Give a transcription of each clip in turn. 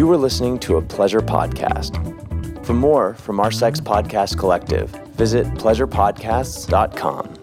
You were listening to a Pleasure podcast. For more from our Sex Podcast Collective, visit pleasurepodcasts.com.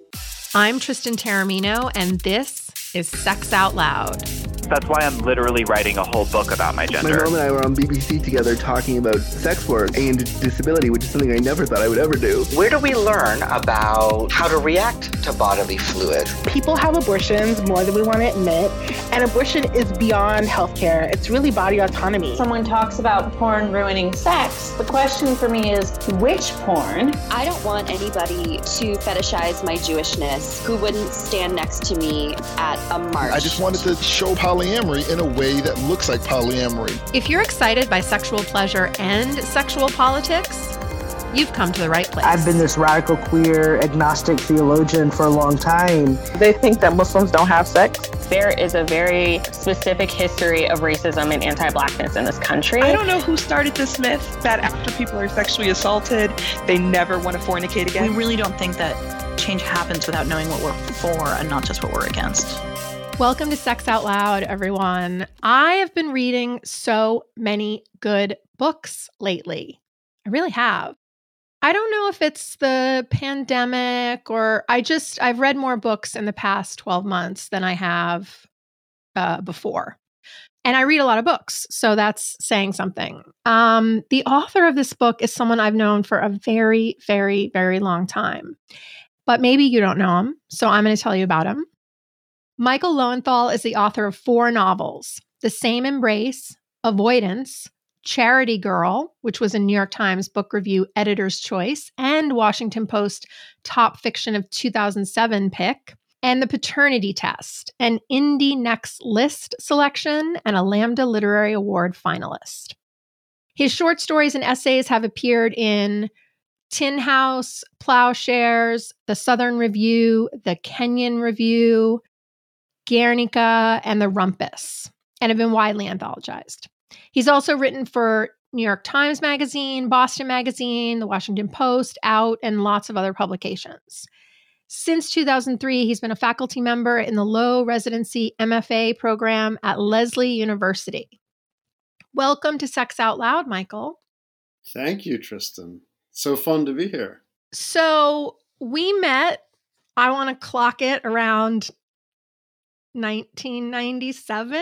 I'm Tristan Taormino, and this is Sex Out Loud. That's why I'm literally writing a whole book about my gender. My mom and I were on BBC together talking about sex work and disability, which is something I never thought I would ever do. Where do we learn about how to react to bodily fluid? People have abortions more than we want to admit, and abortion is beyond healthcare. It's really body autonomy. Someone talks about porn ruining sex. The question for me is, which porn? I don't want anybody to fetishize my Jewishness who wouldn't stand next to me at a march. I just wanted to show polyamory in a way that looks like polyamory. If you're excited by sexual pleasure and sexual politics, you've come to the right place. I've been this radical queer agnostic theologian for a long time. They think that Muslims don't have sex. There is a very specific history of racism and anti-Blackness in this country. I don't know who started this myth that after people are sexually assaulted, they never want to fornicate again. We really don't think that change happens without knowing what we're for and not just what we're against. Welcome to Sex Out Loud, everyone. I have been reading so many good books lately. I really have. I don't know if it's the pandemic or I've read more books in the past 12 months than I have before. And I read a lot of books, so that's saying something. The author of this book is someone I've known for a very, very, very long time. But maybe you don't know him, so I'm going to tell you about him. Michael Lowenthal is the author of 4 novels: The Same Embrace, Avoidance, Charity Girl, which was a New York Times Book Review Editor's Choice and Washington Post Top Fiction of 2007 pick, and The Paternity Test, an Indie Next List selection and a Lambda Literary Award finalist. His short stories and essays have appeared in Tin House, Plowshares, The Southern Review, The Kenyon Review, Guernica, and The Rumpus, and have been widely anthologized. He's also written for New York Times Magazine, Boston Magazine, The Washington Post, Out, and lots of other publications. Since 2003, he's been a faculty member in the Low Residency MFA program at Lesley University. Welcome to Sex Out Loud, Michael. Thank you, Tristan. So fun to be here. So we met, I want to clock it around 1997.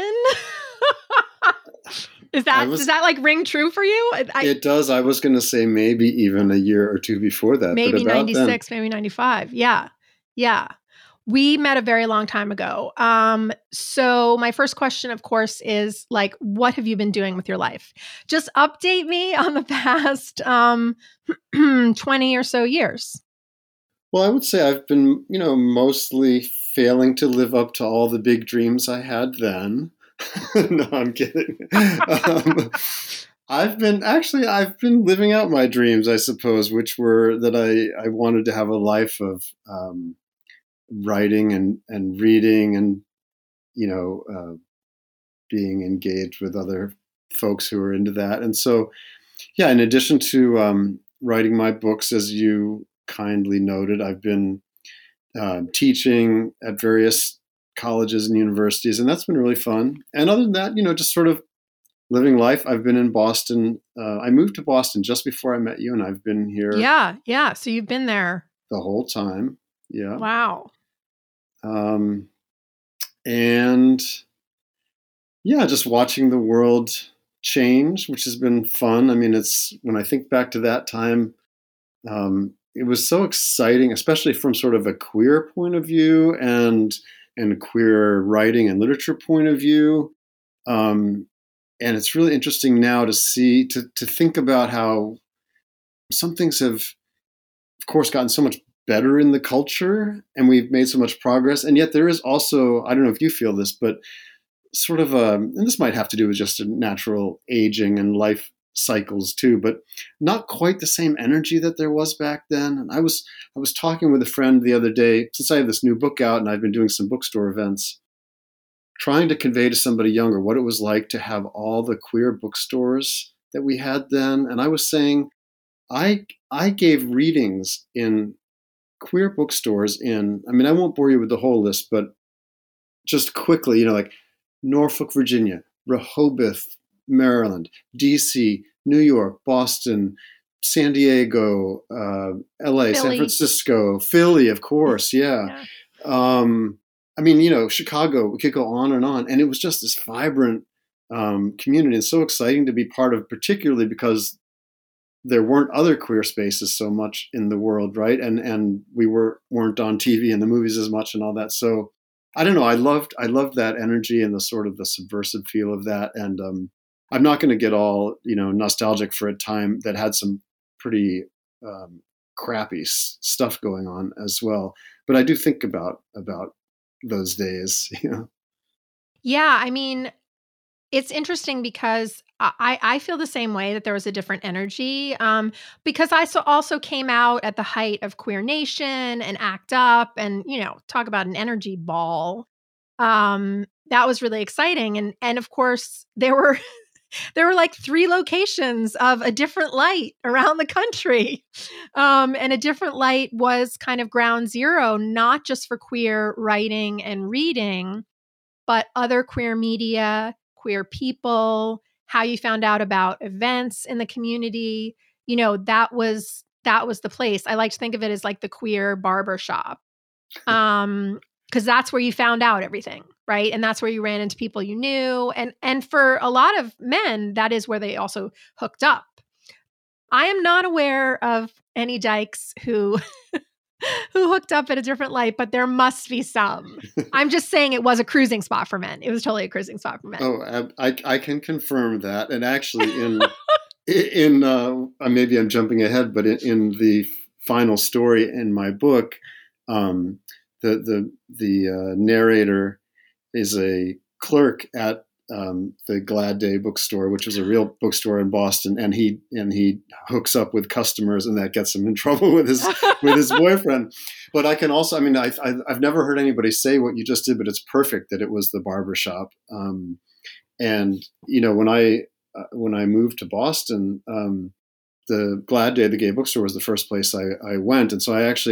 Does that like ring true for you? It does. I was going to say maybe even a year or two before that. Maybe 96, maybe 95. Yeah. We met a very long time ago. So my first question, of course, is like, what have you been doing with your life? Just update me on the past 20 or so years. Well, I would say I've been, mostly failing to live up to all the big dreams I had then. No, I'm kidding. I've been living out my dreams, I suppose, which were that I wanted to have a life of writing and reading and, being engaged with other folks who are into that. And so, yeah, in addition to writing my books, as you kindly noted, I've been teaching at various colleges and universities, and that's been really fun. And other than that, just sort of living life. I've been in Boston. I moved to Boston just before I met you, and I've been here. Yeah. So you've been there the whole time. Yeah. Wow. And yeah, just watching the world change, which has been fun. I mean, it's when I think back to that time, it was so exciting, especially from sort of a queer point of view and a queer writing and literature point of view. And it's really interesting now to see, to think about how some things have, of course, gotten so much better in the culture and we've made so much progress. And yet there is also, I don't know if you feel this, but sort of and this might have to do with just a natural aging and life cycles too, but not quite the same energy that there was back then. And I was talking with a friend the other day, since I have this new book out and I've been doing some bookstore events, trying to convey to somebody younger what it was like to have all the queer bookstores that we had then. And I was saying, I gave readings in queer bookstores in, I mean, I won't bore you with the whole list, but just quickly, like Norfolk, Virginia, Rehoboth, Maryland, DC, New York, Boston, San Diego, LA, Philly. San Francisco, Philly, of course. Yeah. I mean, Chicago, we could go on. And it was just this vibrant community and so exciting to be part of, particularly because there weren't other queer spaces so much in the world, right? And we weren't on TV and the movies as much and all that. So I don't know. I loved that energy and the sort of the subversive feel of that. And I'm not going to get all, nostalgic for a time that had some pretty crappy stuff going on as well. But I do think about those days. Yeah, I mean, it's interesting because I feel the same way, that there was a different energy, because I also came out at the height of Queer Nation and ACT UP, and talk about an energy ball. That was really exciting, and of course there were like 3 locations of A Different Light around the country, and A Different Light was kind of ground zero, not just for queer writing and reading, but other queer media, queer people, how you found out about events in the community. That was the place. I like to think of it as like the queer barbershop, because that's where you found out everything, right? And that's where you ran into people you knew. And for a lot of men, that is where they also hooked up. I am not aware of any dykes who who hooked up at A Different Light, but there must be some. I'm just saying it was a cruising spot for men. It was totally a cruising spot for men. Oh, I can confirm that. And actually in maybe I'm jumping ahead, but in the final story in my book, the narrator is a clerk at the Glad Day bookstore, which is a real bookstore in Boston, and he hooks up with customers, and that gets him in trouble with his boyfriend. But I can also, I've never heard anybody say what you just did, but it's perfect that it was the barbershop. And when I moved to Boston, the Glad Day, the gay bookstore, was the first place I went, and so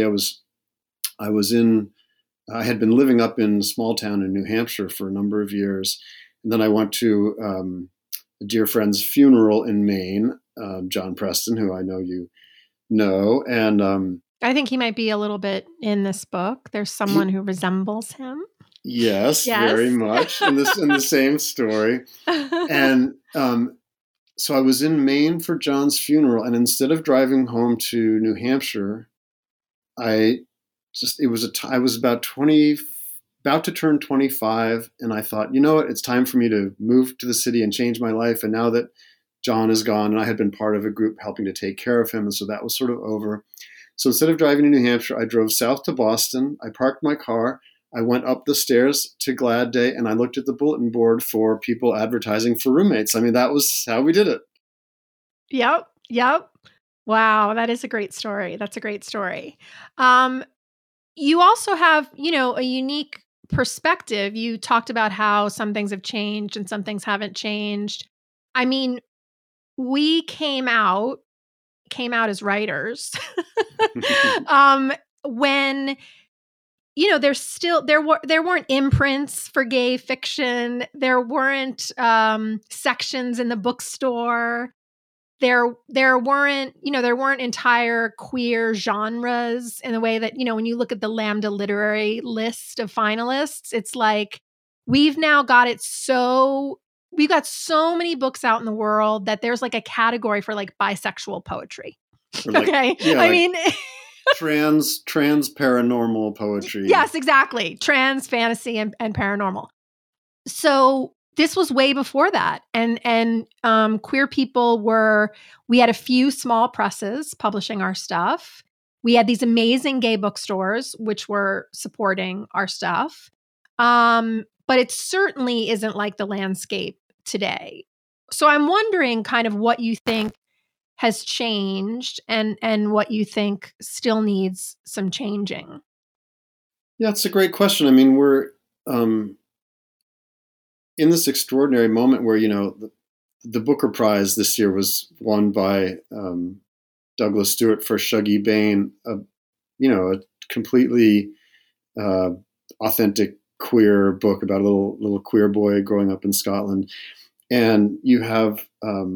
I had been living up in a small town in New Hampshire for a number of years. And then I went to a dear friend's funeral in Maine, John Preston, who I know you know. And I think he might be a little bit in this book. There's someone who resembles him. Yes, very much in the same story. And so I was in Maine for John's funeral. And instead of driving home to New Hampshire, I was about to turn 25, and I thought, you know what, it's time for me to move to the city and change my life. And now that John is gone, and I had been part of a group helping to take care of him, and so that was sort of over. So instead of driving to New Hampshire, I drove south to Boston. I parked my car. I went up the stairs to Glad Day, and I looked at the bulletin board for people advertising for roommates. That was how we did it. Yep. Wow, that is a great story. That's a great story. You also have, a unique perspective. You talked about how some things have changed and some things haven't changed. We came out as writers when, there weren't imprints for gay fiction. There weren't sections in the bookstore. There weren't entire queer genres in the way that, when you look at the Lambda Literary list of finalists, it's like we've got so many books out in the world that there's like a category for like bisexual poetry. Okay. Yeah, trans paranormal poetry. Yes, exactly. Trans, fantasy, and paranormal. So this was way before that. And queer people we had a few small presses publishing our stuff. We had these amazing gay bookstores, which were supporting our stuff. But it certainly isn't like the landscape today. So I'm wondering kind of what you think has changed and what you think still needs some changing. Yeah, it's a great question. We're in this extraordinary moment where, the Booker Prize this year was won by Douglas Stewart for Shuggie Bain, a completely authentic queer book about a little queer boy growing up in Scotland. And you have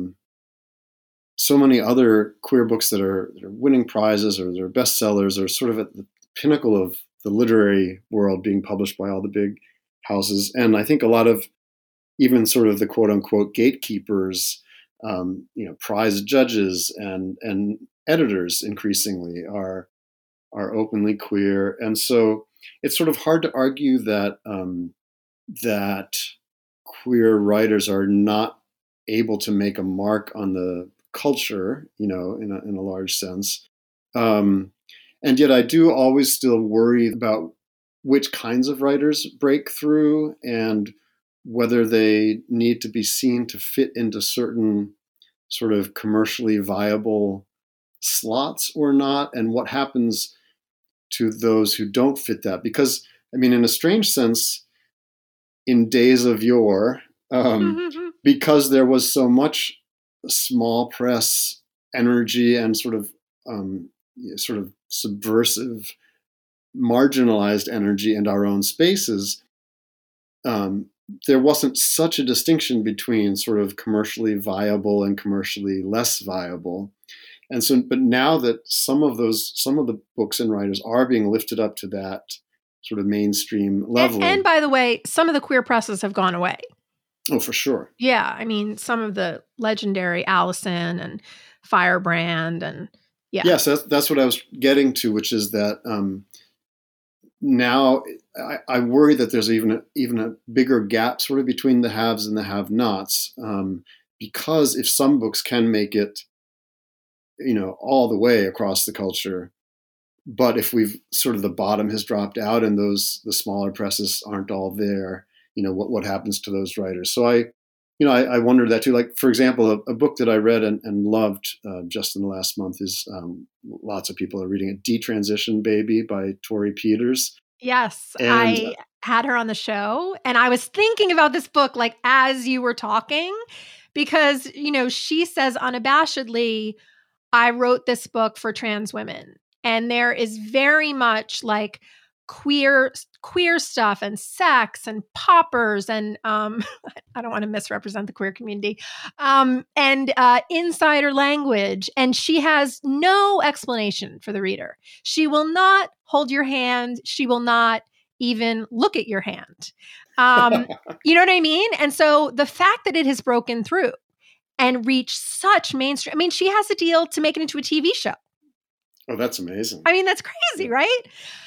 so many other queer books that are winning prizes or they're bestsellers or sort of at the pinnacle of the literary world being published by all the big houses. And I think a lot of even sort of the quote unquote gatekeepers, prize judges and editors increasingly are openly queer. And so it's sort of hard to argue that that queer writers are not able to make a mark on the culture, in a large sense. And yet I do always still worry about which kinds of writers break through and whether they need to be seen to fit into certain sort of commercially viable slots or not, and what happens to those who don't fit that. Because, in a strange sense, in days of yore, because there was so much small press energy and sort of subversive, marginalized energy in our own spaces, there wasn't such a distinction between sort of commercially viable and commercially less viable. And so, but now that some of the books and writers are being lifted up to that sort of mainstream level. And by the way, some of the queer presses have gone away. Oh, for sure. Yeah. Some of the legendary Allison and Firebrand and yeah. Yes, that's what I was getting to, which is that now I worry that there's even a bigger gap sort of between the haves and the have-nots, because if some books can make it, all the way across the culture, but if we've sort of the bottom has dropped out and the smaller presses aren't all there, what happens to those writers? So I wondered that too. Like, for example, a book that I read and loved just in the last month is lots of people are reading it, Detransition Baby by Tori Peters. Yes, I had her on the show and I was thinking about this book like as you were talking, because, she says unabashedly, I wrote this book for trans women. And there is very much like queer stuff and sex and poppers and I don't want to misrepresent the queer community, and insider language. And she has no explanation for the reader. She will not hold your hand. She will not even look at your hand. You know what I mean? And so the fact that it has broken through and reached such mainstream, she has a deal to make it into a TV show. Oh, that's amazing. That's crazy, right?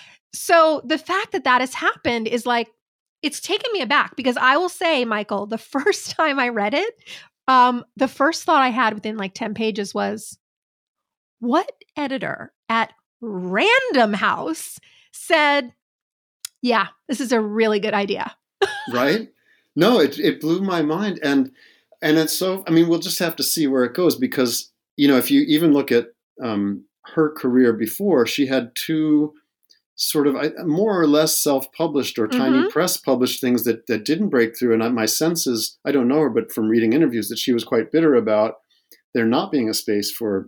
So the fact that has happened is like, it's taken me aback, because I will say, Michael, the first time I read it, the first thought I had within like 10 pages was, what editor at Random House said, yeah, this is a really good idea? Right? No, it blew my mind. And it's so, we'll just have to see where it goes, because, if you even look at her career before, she had two sort of more or less self-published or tiny press published things that didn't break through. And my sense is, I don't know her, but from reading interviews, that she was quite bitter about there not being a space for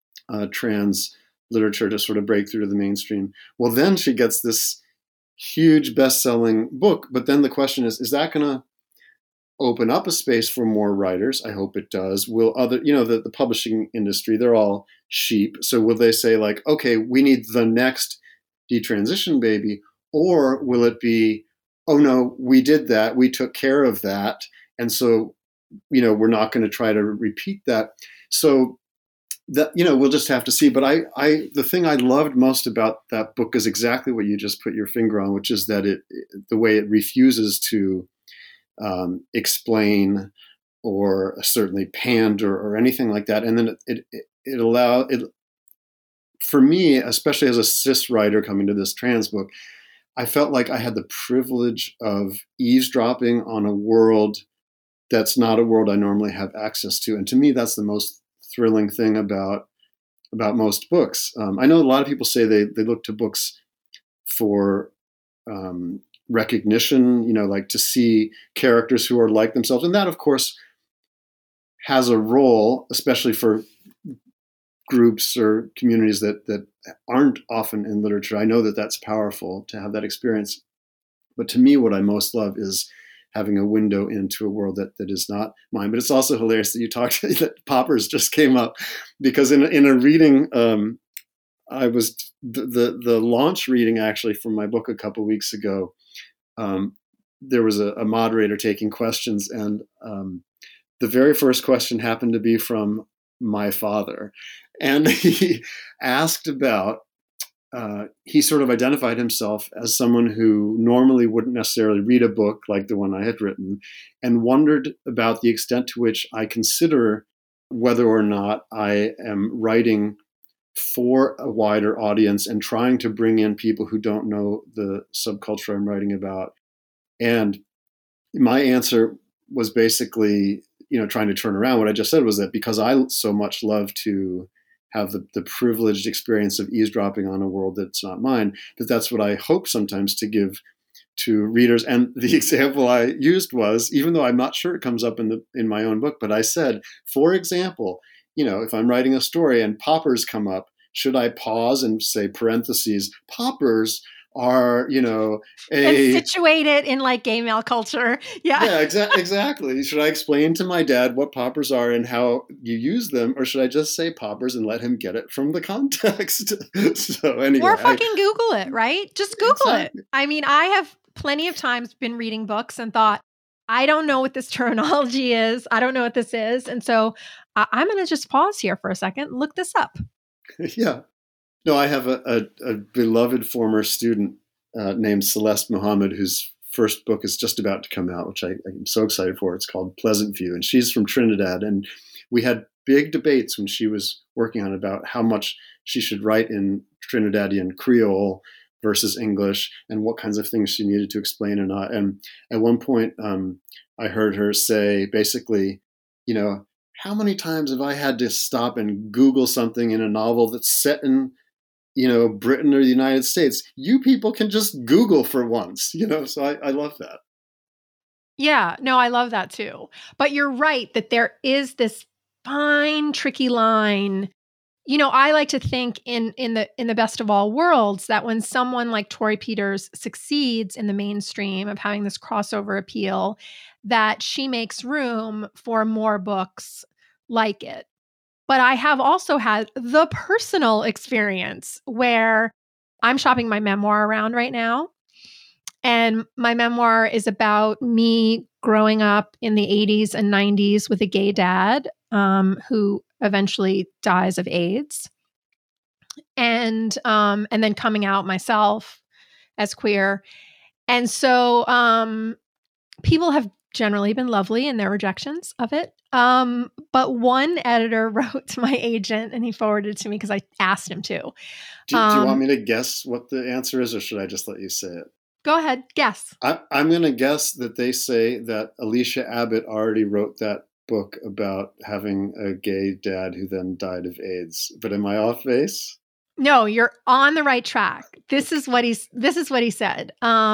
trans literature to sort of break through to the mainstream. Well, then she gets this huge best-selling book. But then the question is that going to open up a space for more writers? I hope it does. Will other, the publishing industry, they're all sheep. So will they say like, okay, we need the next Detransition Baby? Or will it be, oh no, we did that, we took care of that, and so, we're not going to try to repeat that. So that, we'll just have to see. But the thing I loved most about that book is exactly what you just put your finger on, which is that the way it refuses to explain or certainly pander or anything like that. And then it allowed it, for me, especially as a cis writer coming to this trans book, I felt like I had the privilege of eavesdropping on a world that's not a world I normally have access to. And to me, that's the most thrilling thing about most books. I know a lot of people say they look to books for recognition, like to see characters who are like themselves. And that, of course, has a role, especially for groups or communities that aren't often in literature. I know that that's powerful to have that experience. But to me, what I most love is having a window into a world that is not mine. But it's also hilarious that you talked that Poppers just came up, because in a reading, I was the launch reading actually from my book a couple of weeks ago. There was a moderator taking questions, and the very first question happened to be from my father, and he asked about. He sort of identified himself as someone who normally wouldn't necessarily read a book like the one I had written, and wondered about the extent to which I consider whether or not I am writing for a wider audience and trying to bring in people who don't know the subculture I'm writing about. And my answer was basically, trying to turn around what I just said, was that because I so much love to have the privileged experience of eavesdropping on a world that's not mine, that's what I hope sometimes to give to readers. And the example I used was, even though I'm not sure it comes up in my own book, but I said, for example, if I'm writing a story and poppers come up, should I pause and say parentheses, poppers are, and situate it in like gay male culture. Yeah, exactly. Should I explain to my dad what poppers are and how you use them, or should I just say poppers and let him get it from the context? So anyway, or fucking Google it, right? Just Google it. I mean, I have plenty of times been reading books and thought, I don't know what this terminology is. I don't know what this is, and so I'm going to just pause here for a second and look this up. Yeah. No, I have a beloved former student named Celeste Muhammad, whose first book is just about to come out, which I'm so excited for. It's called Pleasant View, and she's from Trinidad. And we had big debates when she was working on it about how much she should write in Trinidadian Creole versus English, and what kinds of things she needed to explain or not. And at one point, I heard her say, basically, how many times have I had to stop and Google something in a novel that's set in Britain or the United States? You people can just Google for once, so I love that. Yeah, no, I love that too. But you're right that there is this fine, tricky line. I like to think in the best of all worlds that when someone like Torrey Peters succeeds in the mainstream of having this crossover appeal, that she makes room for more books like it. But I have also had the personal experience where I'm shopping my memoir around right now. And my memoir is about me growing up in the 80s and 90s with a gay dad who eventually dies of AIDS. And then coming out myself as queer. And so people have generally been lovely in their rejections of it. But one editor wrote to my agent and he forwarded it to me because I asked him to. Do you want me to guess what the answer is, or should I just let you say it? Go ahead, guess. I'm going to guess that they say that Alicia Abbott already wrote that book about having a gay dad who then died of AIDS. But am I off base? No, you're on the right track. This is what he said.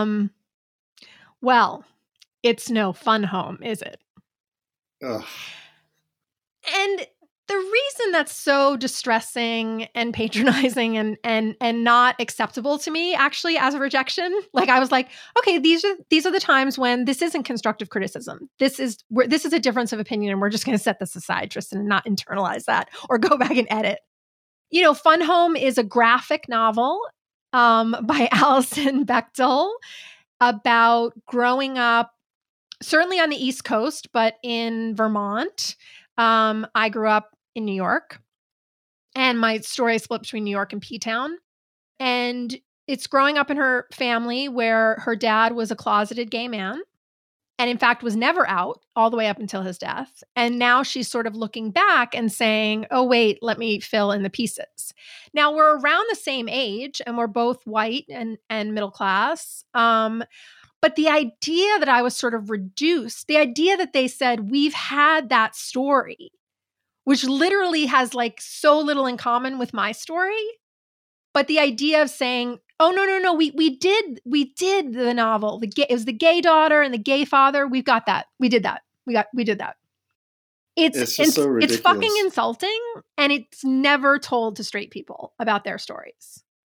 Well, it's no fun home, is it? Ugh. And the reason that's so distressing and patronizing and not acceptable to me, actually, as a rejection, like I was like, okay, these are the times when this isn't constructive criticism. This is a difference of opinion, and we're just going to set this aside, Tristan, and not internalize that or go back and edit. Fun Home is a graphic novel by Alison Bechdel about growing up, certainly on the East Coast, but in Vermont. I grew up in New York, and my story is split between New York and P-Town. And it's growing up in her family where her dad was a closeted gay man, and in fact was never out all the way up until his death. And now she's sort of looking back and saying, oh, wait, let me fill in the pieces. Now we're around the same age, and we're both white and middle class. But the idea that I was sort of reduced, the idea that they said, we've had that story, which literally has like so little in common with my story. But the idea of saying, oh, no, we did the novel. It was the gay daughter and the gay father. We've got that. We did that. We did that. It's so ridiculous. It's fucking insulting, and it's never told to straight people about their stories.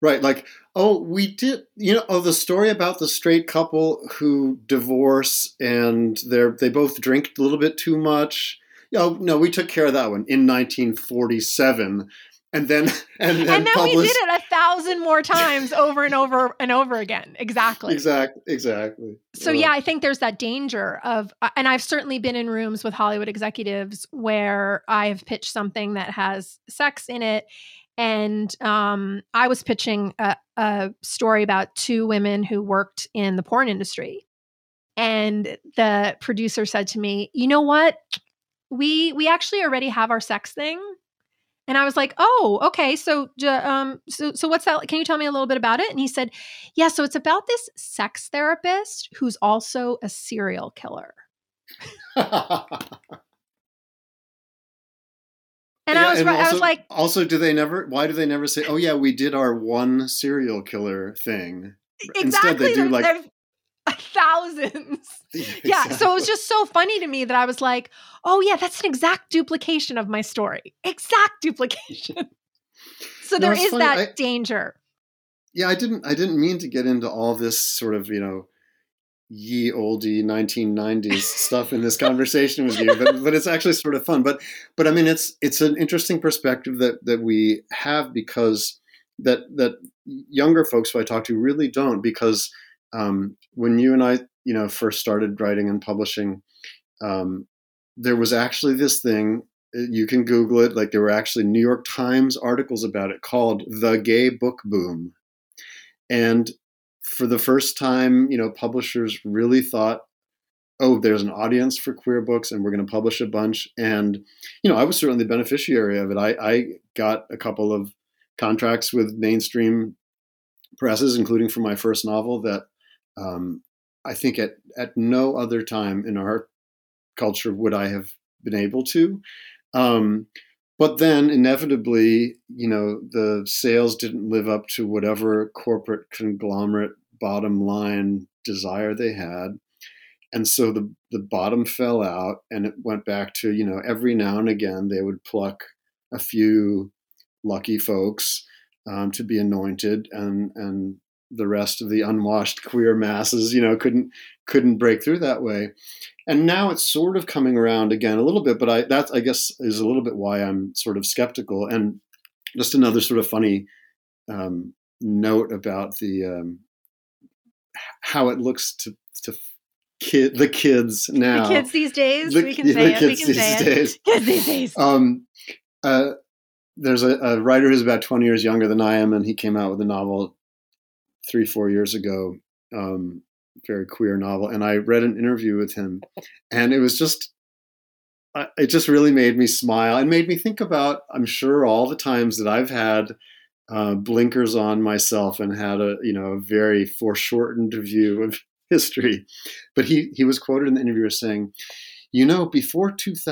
Right. Like, oh, we did, the story about the straight couple who divorce and they both drink a little bit too much. Oh, no, we took care of that one in 1947. And then we did it 1,000 more times over and over and over again. Exactly. Exactly. So yeah, I think there's that danger of, and I've certainly been in rooms with Hollywood executives where I have pitched something that has sex in it. And I was pitching a story about two women who worked in the porn industry. And the producer said to me, you know what? We actually already have our sex thing. And I was like, oh, okay. So what's that? Can you tell me a little bit about it? And he said, yeah, so it's about this sex therapist who's also a serial killer. And I was like, also, why do they never say, oh yeah, we did our one serial killer thing? Exactly. Instead they do like thousands. Yeah. So it was just so funny to me that I was like, oh yeah, that's an exact duplication of my story. Exact duplication. So there is funny. That danger. Yeah, I didn't mean to get into all this sort of, ye olde 1990s stuff in this conversation with you, but it's actually sort of fun. But I mean, it's an interesting perspective that we have, because that younger folks who I talk to really don't, because when you and I, first started writing and publishing, there was actually this thing, you can Google it, like there were actually New York Times articles about it called The Gay Book Boom. And for the first time, publishers really thought, oh, there's an audience for queer books and we're going to publish a bunch. And, I was certainly the beneficiary of it. I got a couple of contracts with mainstream presses, including for my first novel, that I think at no other time in our culture would I have been able to. But then inevitably, the sales didn't live up to whatever corporate conglomerate bottom line desire they had. And so the bottom fell out, and it went back to, every now and again, they would pluck a few lucky folks to be anointed, and the rest of the unwashed queer masses, couldn't break through that way. And now it's sort of coming around again a little bit, but that I guess is a little bit why I'm sort of skeptical. And just another sort of funny note about the how it looks to the kids now. The kids these days, we can say it. Kids these days. There's a writer who's about 20 years younger than I am, and he came out with a novel 3-4 years ago. Very queer novel, and I read an interview with him, and it was it just really made me smile and made me think about, I'm sure, all the times that I've had blinkers on myself and had a very foreshortened view of history. But he was quoted in the interview as saying, before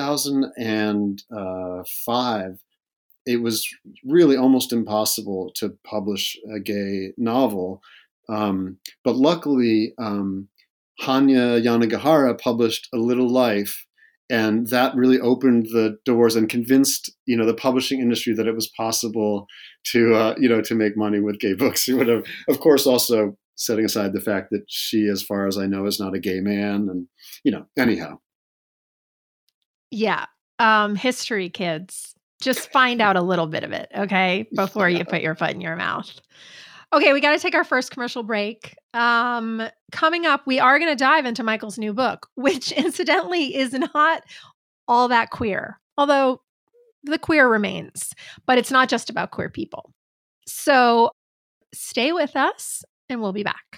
2005, it was really almost impossible to publish a gay novel. But luckily, Hanya Yanagihara published A Little Life, and that really opened the doors and convinced, the publishing industry that it was possible to, to make money with gay books or whatever. Of course, also setting aside the fact that she, as far as I know, is not a gay man, and, anyhow. Yeah. History, kids. Just find out a little bit of it, okay, before you put your foot in your mouth. Okay, we got to take our first commercial break. Coming up, we are going to dive into Michael's new book, which incidentally is not all that queer, although the queer remains, but it's not just about queer people. So stay with us and we'll be back.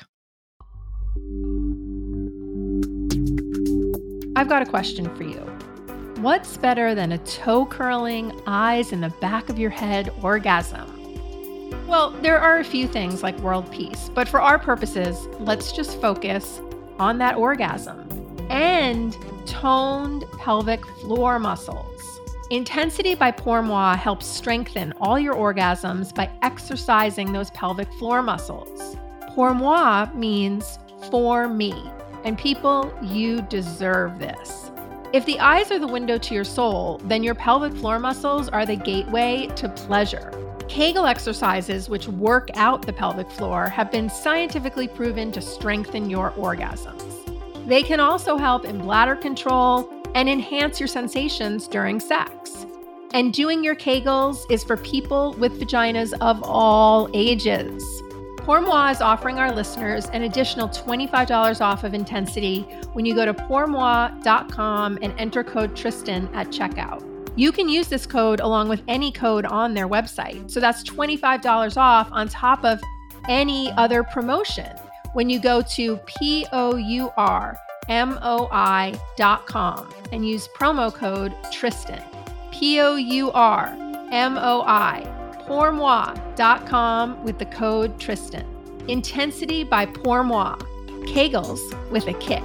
I've got a question for you. What's better than a toe-curling, eyes in the back of your head orgasm? Well, there are a few things like world peace, but for our purposes, let's just focus on that orgasm and toned pelvic floor muscles. Intensity by Pour Moi helps strengthen all your orgasms by exercising those pelvic floor muscles. Pour Moi means for me, and people, you deserve this. If the eyes are the window to your soul, then your pelvic floor muscles are the gateway to pleasure. Kegel exercises, which work out the pelvic floor, have been scientifically proven to strengthen your orgasms. They can also help in bladder control and enhance your sensations during sex. And doing your Kegels is for people with vaginas of all ages. Pourmoi is offering our listeners an additional $25 off of Intensity when you go to pourmoi.com and enter code Tristan at checkout. You can use this code along with any code on their website. So that's $25 off on top of any other promotion when you go to pourmoi.com and use promo code Tristan. pourmoi, pourmoi.com with the code Tristan. Intensity by Pourmoi. Kegels with a kick.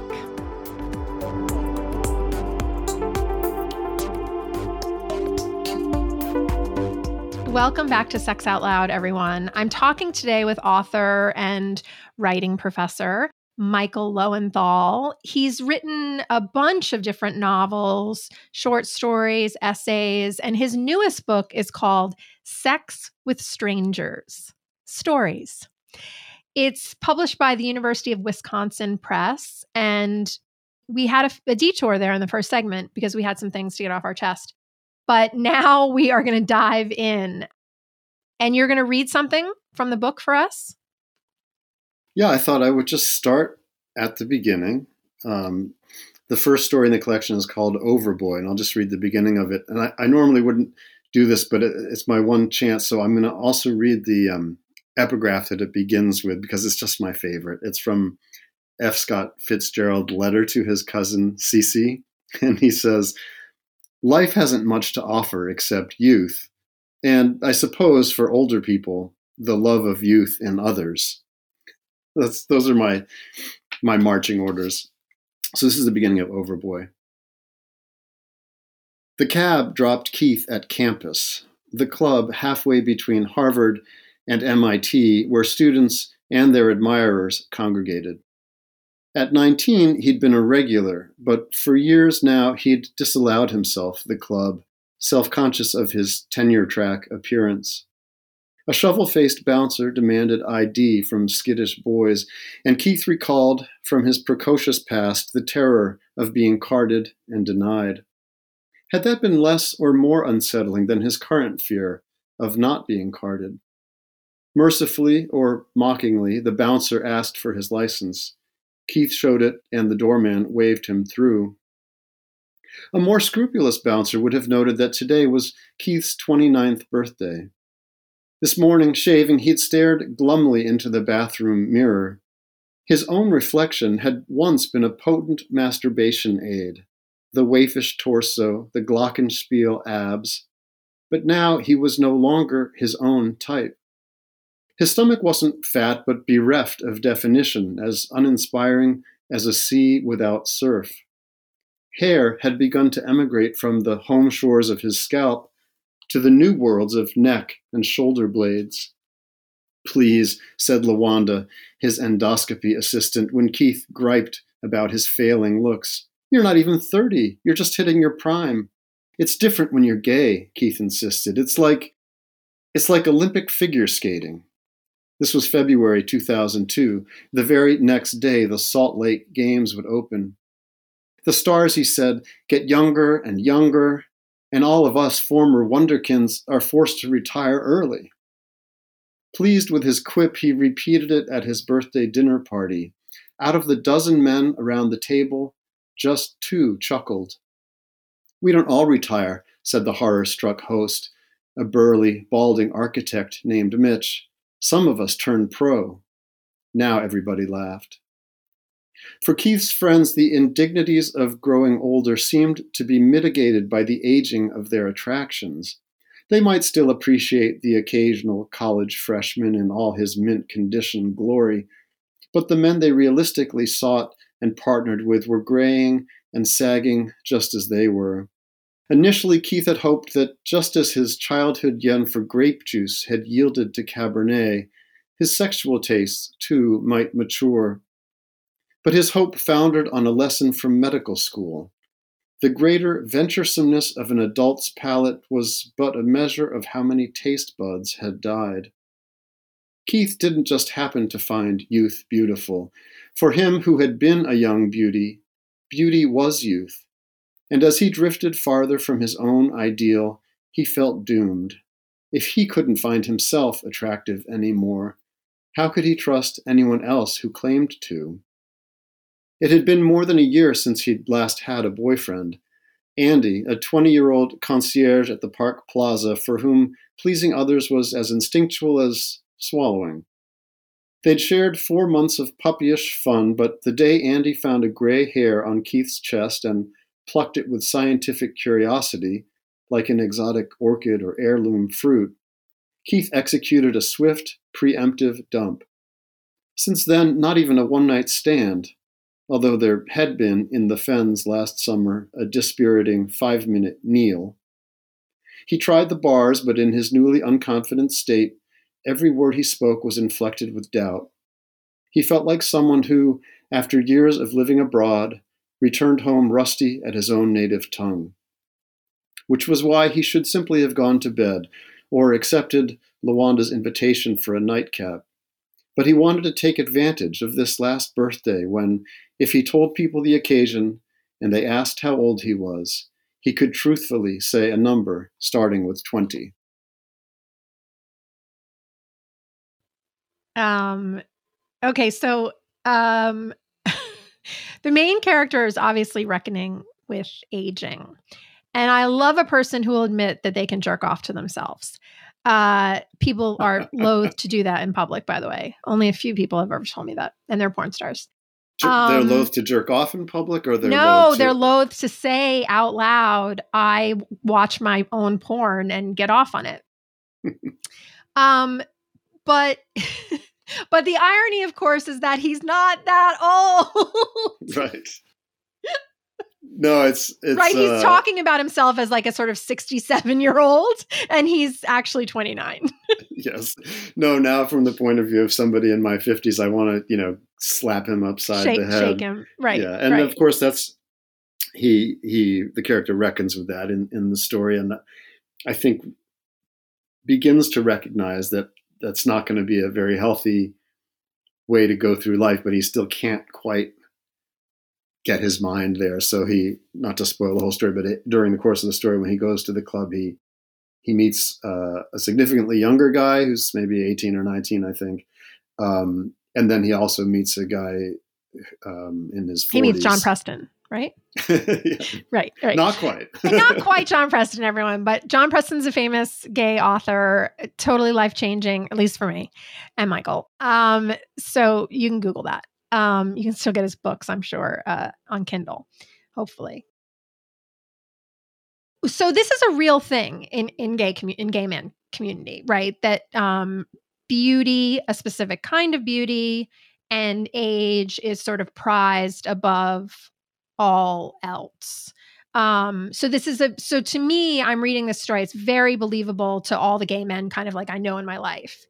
Welcome back to Sex Out Loud, everyone. I'm talking today with author and writing professor Michael Lowenthal. He's written a bunch of different novels, short stories, essays, and his newest book is called Sex with Strangers: Stories. It's published by the University of Wisconsin Press, and we had a detour there in the first segment because we had some things to get off our chest. But now we are going to dive in. And you're going to read something from the book for us? Yeah, I thought I would just start at the beginning. The first story in the collection is called Overboy, and I'll just read the beginning of it. And I normally wouldn't do this, but it's my one chance. So I'm going to also read the epigraph that it begins with because it's just my favorite. It's from F. Scott Fitzgerald's letter to his cousin, Cece. And he says, "Life hasn't much to offer except youth, and I suppose for older people, the love of youth in others." Those are my marching orders. So this is the beginning of Overboy. The cab dropped Keith at campus, the club halfway between Harvard and MIT, where students and their admirers congregated. At 19, he'd been a regular, but for years now he'd disallowed himself the club, self-conscious of his tenure-track appearance. A shovel-faced bouncer demanded ID from skittish boys, and Keith recalled from his precocious past the terror of being carded and denied. Had that been less or more unsettling than his current fear of not being carded? Mercifully or mockingly, the bouncer asked for his license. Keith showed it, and the doorman waved him through. A more scrupulous bouncer would have noted that today was Keith's 29th birthday. This morning, shaving, he'd stared glumly into the bathroom mirror. His own reflection had once been a potent masturbation aid, the waifish torso, the glockenspiel abs, but now he was no longer his own type. His stomach wasn't fat, but bereft of definition, as uninspiring as a sea without surf. Hair had begun to emigrate from the home shores of his scalp to the new worlds of neck and shoulder blades. "Please," said LaWanda, his endoscopy assistant, when Keith griped about his failing looks. "You're not even 30. You're just hitting your prime." "It's different when you're gay," Keith insisted. It's like Olympic figure skating." This was February 2002. The very next day, the Salt Lake Games would open. "The stars," he said, "get younger and younger, and all of us former wonderkins are forced to retire early." Pleased with his quip, he repeated it at his birthday dinner party. Out of the dozen men around the table, just 2 chuckled. "We don't all retire," said the horror-struck host, a burly, balding architect named Mitch. "Some of us turn pro." Now everybody laughed. For Keith's friends, the indignities of growing older seemed to be mitigated by the aging of their attractions. They might still appreciate the occasional college freshman in all his mint-condition glory, but the men they realistically sought and partnered with were graying and sagging just as they were. Initially, Keith had hoped that just as his childhood yen for grape juice had yielded to Cabernet, his sexual tastes, too, might mature. But his hope foundered on a lesson from medical school. The greater venturesomeness of an adult's palate was but a measure of how many taste buds had died. Keith didn't just happen to find youth beautiful. For him who had been a young beauty, beauty was youth. And as he drifted farther from his own ideal, he felt doomed. If he couldn't find himself attractive anymore, how could he trust anyone else who claimed to? It had been more than a year since he'd last had a boyfriend. Andy, a 20-year-old concierge at the Park Plaza for whom pleasing others was as instinctual as swallowing. They'd shared 4 months of puppyish fun, but the day Andy found a gray hair on Keith's chest and plucked it with scientific curiosity, like an exotic orchid or heirloom fruit, Keith executed a swift, preemptive dump. Since then, not even a one-night stand, although there had been, in the Fens last summer, a dispiriting 5-minute kneel. He tried the bars, but in his newly unconfident state, every word he spoke was inflected with doubt. He felt like someone who, after years of living abroad, returned home rusty at his own native tongue. Which was why he should simply have gone to bed, or accepted Lawanda's invitation for a nightcap. But he wanted to take advantage of this last birthday when, if he told people the occasion and they asked how old he was, he could truthfully say a number starting with 20. Okay, so the main character is obviously reckoning with aging. And I love a person who will admit that they can jerk off to themselves. People are loath to do that in public, by the way. Only a few people have ever told me that, and they're porn stars. They're loath to jerk off in public, or they're loath to say out loud, I watch my own porn and get off on it. But the irony, of course, is that he's not that old. Right. No, it's right. He's talking about himself as like a sort of 67-year-old, and he's actually 29. Yes. No, now from the point of view of somebody in my 50s, I want to, slap him upside the head. Shake him. Right. Yeah. And of course that's, the character reckons with that in the story. And I think begins to recognize that that's not going to be a very healthy way to go through life, but he still can't quite get his mind there. So he, not to spoil the whole story, but during the course of the story, when he goes to the club, he meets a significantly younger guy who's maybe 18 or 19, I think. And then he also meets a guy in his 40s. He meets John Preston, right? Yeah. Right. Not quite. Not quite John Preston, everyone, but John Preston's a famous gay author, totally life-changing, at least for me and Michael. So you can Google that. You can still get his books, I'm sure, on Kindle, hopefully. So this is a real thing in gay men community, right? That beauty, a specific kind of beauty, and age is sort of prized above all else. So to me, I'm reading this story. It's very believable to all the gay men kind of like I know in my life.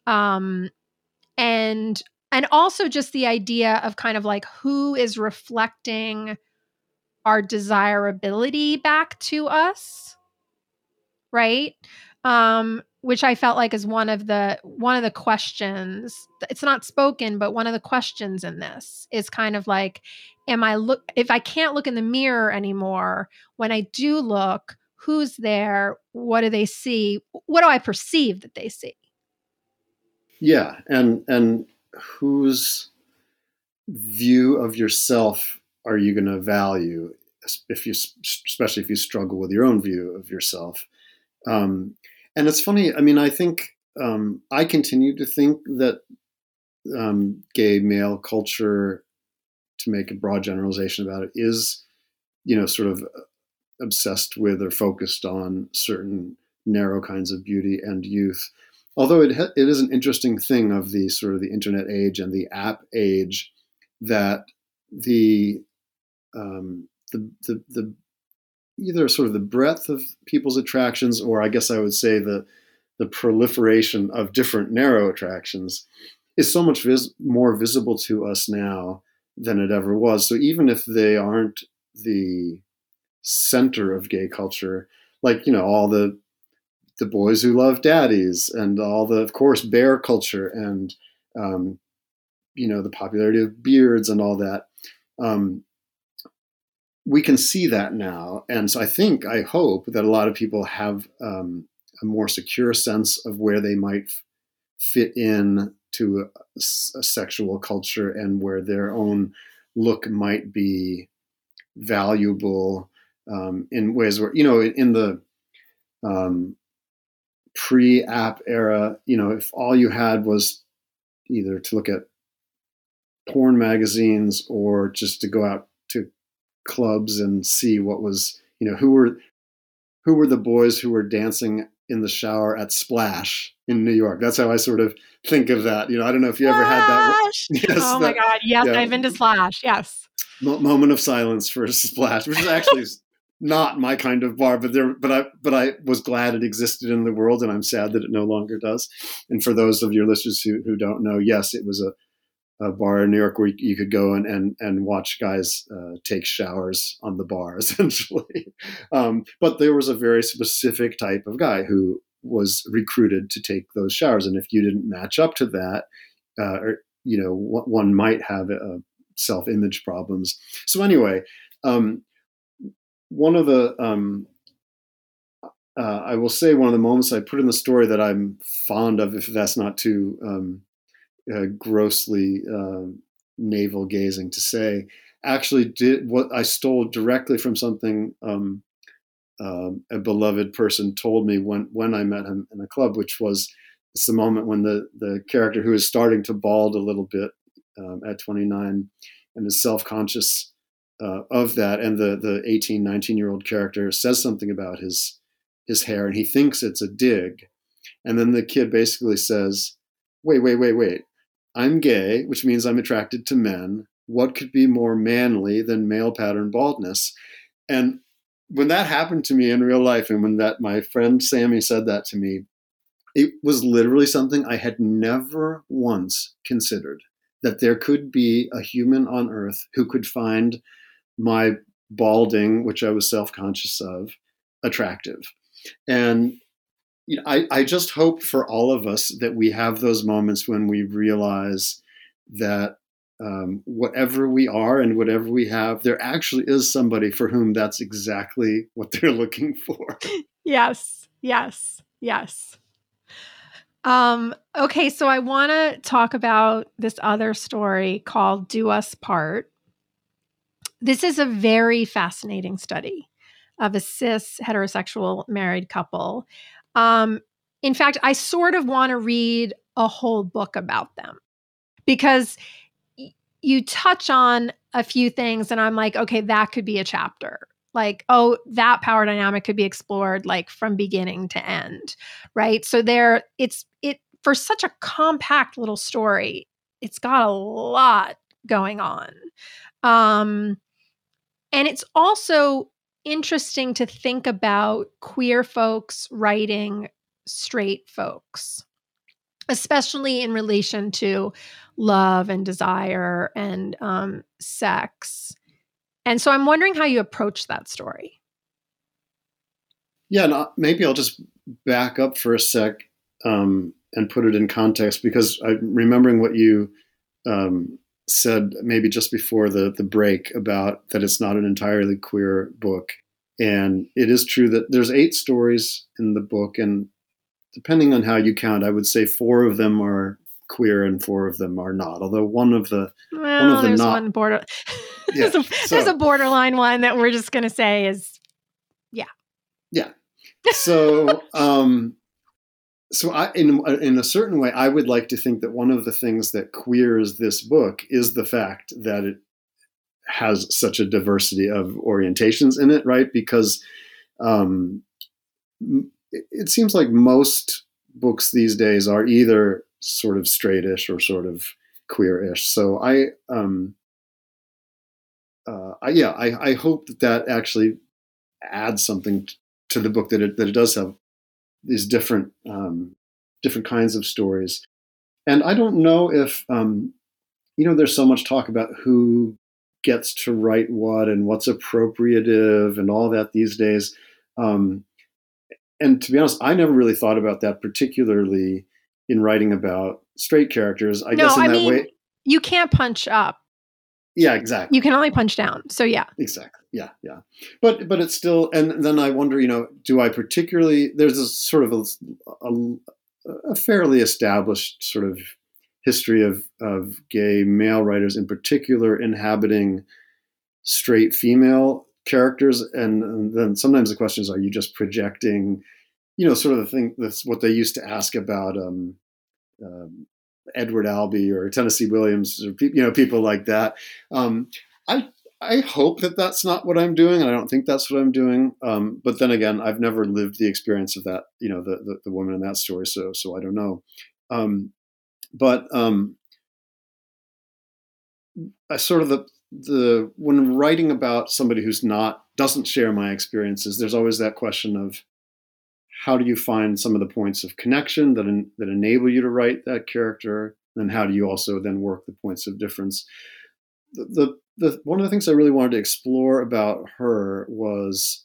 And also just the idea of kind of like who is reflecting our desirability back to us, right? Which I felt like is one of the questions. It's not spoken, but one of the questions in this is kind of like, if I can't look in the mirror anymore, when I do look, who's there? What do they see? What do I perceive that they see? Yeah, and whose view of yourself are you going to value, especially if you struggle with your own view of yourself? And it's funny. I mean, I think I continue to think that gay male culture, to make a broad generalization about it, is, sort of obsessed with or focused on certain narrow kinds of beauty and youth. Although it is an interesting thing of the sort of the internet age and the app age that the either sort of the breadth of people's attractions, or I guess I would say the proliferation of different narrow attractions is so much more visible to us now than it ever was. So even if they aren't the center of gay culture, like, all the boys who love daddies and all the, of course, bear culture and, the popularity of beards and all that. We can see that now. And so I hope that a lot of people have a more secure sense of where they might fit in to a sexual culture and where their own look might be valuable in ways where, in the pre-app era, if all you had was either to look at porn magazines or just to go out to clubs and see what was, who were the boys who were dancing in the shower at Splash in New York. That's how I sort of think of that. I don't know if you ever had that. Yes, my God. Yes, yeah. I've been to Splash. Yes. Moment of silence for Splash, which is actually not my kind of bar, but I was glad it existed in the world, and I'm sad that it no longer does. And for those of your listeners who don't know, yes, it was a bar in New York where you could go and watch guys take showers on the bar, essentially. But there was a very specific type of guy who was recruited to take those showers. And if you didn't match up to that, one might have self-image problems. So anyway, one of the, I will say one of the moments I put in the story that I'm fond of, if that's not too grossly navel gazing to say, actually did what I stole directly from something a beloved person told me when I met him in a club, which was it's the moment when the character who is starting to bald a little bit at 29 and is self-conscious of that, and the 18, 19-year-old character says something about his hair and he thinks it's a dig, and then the kid basically says, wait, I'm gay, which means I'm attracted to men. What could be more manly than male pattern baldness? And when that happened to me in real life, and when my friend Sammy said that to me, it was literally something I had never once considered, that there could be a human on earth who could find my balding, which I was self-conscious of, attractive. And I just hope for all of us that we have those moments when we realize that whatever we are and whatever we have, there actually is somebody for whom that's exactly what they're looking for. Yes. Okay, so I want to talk about this other story called Do Us Part. This is a very fascinating study of a cis heterosexual married couple. In fact, I sort of want to read a whole book about them because you touch on a few things and I'm like, okay, that could be a chapter. Like, oh, that power dynamic could be explored like from beginning to end, right? So for such a compact little story, it's got a lot going on. And it's also interesting to think about queer folks writing straight folks, especially in relation to love and desire and sex. And so I'm wondering how you approach that story. Yeah, and maybe I'll just back up for a sec and put it in context, because I'm remembering what you said maybe just before the break about that it's not an entirely queer book. And it is true that there's 8 stories in the book, and depending on how you count, I would say 4 of them are queer and 4 of them are not. Although one of them there's not. One border. Yeah, there's a borderline one that we're just going to say is, yeah. So, so I, in a certain way, I would like to think that one of the things that queers this book is the fact that it has such a diversity of orientations in it, right? Because it seems like most books these days are either sort of straightish or sort of queerish. So I hope that actually adds something to the book, that it does have these different kinds of stories. And I don't know if there's so much talk about who gets to write what and what's appropriative and all that these days. And to be honest, I never really thought about that particularly in writing about straight characters. I guess in that way, you can't punch up. Yeah, exactly. You can only punch down. So yeah. Exactly. Yeah. But it's still, and then I wonder, do I particularly, there's a sort of a fairly established sort of history of gay male writers in particular inhabiting straight female characters. And then sometimes the question is, are you just projecting, sort of the thing, that's what they used to ask about Edward Albee or Tennessee Williams, or people like that. I hope that that's not what I'm doing, and I don't think that's what I'm doing. But then again, I've never lived the experience of that, the woman in that story, so I don't know. I sort of the when writing about somebody who's doesn't share my experiences, there's always that question of how do you find some of the points of connection that enable you to write that character, and how do you also then work the points of difference? The one of the things I really wanted to explore about her was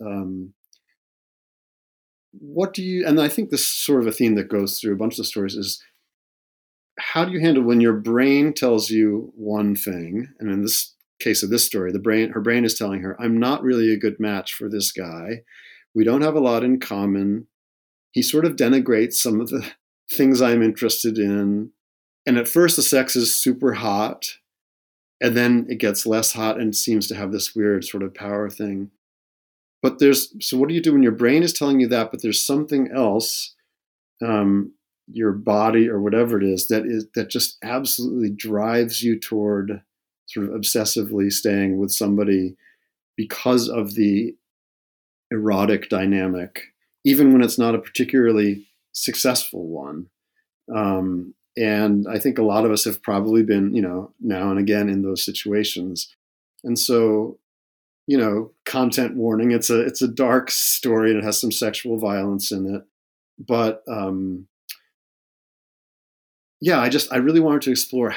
and I think this is sort of a theme that goes through a bunch of the stories, is how do you handle when your brain tells you one thing, and in this case of this story, her brain is telling her, I'm not really a good match for this guy. We don't have a lot in common. He sort of denigrates some of the things I'm interested in. And at first the sex is super hot, and then it gets less hot and seems to have this weird sort of power thing. But so what do you do when your brain is telling you that, but there's something else, your body or whatever it is, that just absolutely drives you toward sort of obsessively staying with somebody because of the erotic dynamic, even when it's not a particularly successful one. And I think a lot of us have probably been, now and again in those situations. And so, content warning, it's a dark story and it has some sexual violence in it. But I really wanted to explore